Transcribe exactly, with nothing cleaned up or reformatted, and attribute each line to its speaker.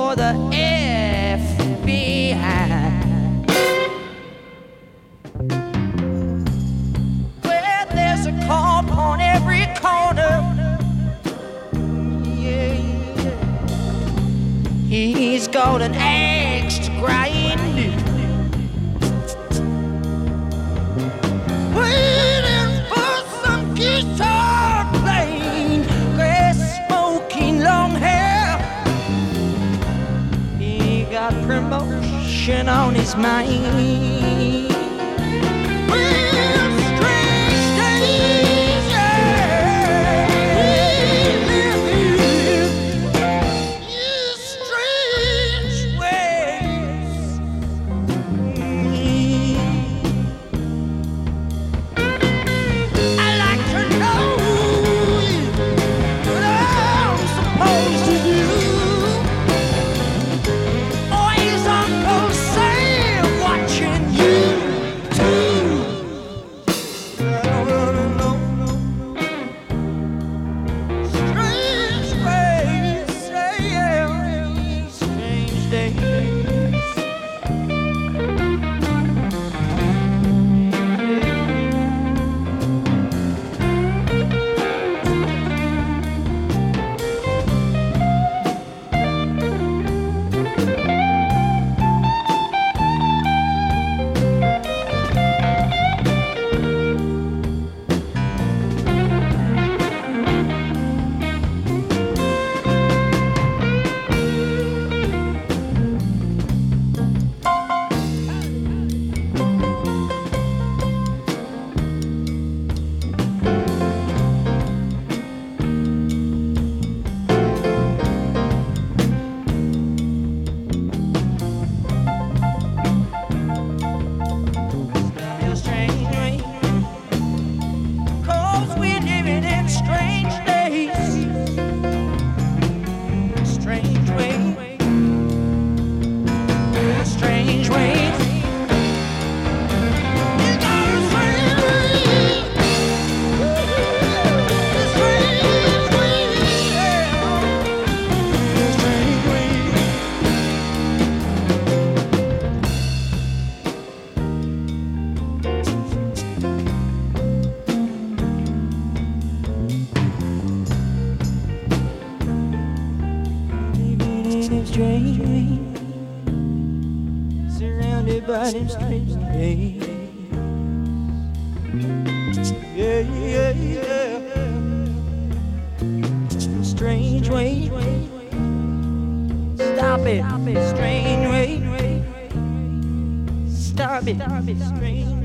Speaker 1: for the F B I. Where there's a cop on every corner. Yeah, yeah. He's got an axe to grind. Waiting for some guitar playing, grass smoking, long hair. He got promotion on his mind. Well, strange days, yeah. Yeah, strange ways. I like to know what I'm supposed to do. Or is Uncle Sam watching you too? I wanna know. Strange ways, yeah, strange days. Still strange ways. 'Cause we're living in strange days. Strange ways. Strange ways. You got a strange ways. Strange ways, yeah. Strange ways. Living in a strange way, surrounded by them strange days. Yeah, yeah, yeah. Strange way. Stop it. Strange way. Stop it. Strange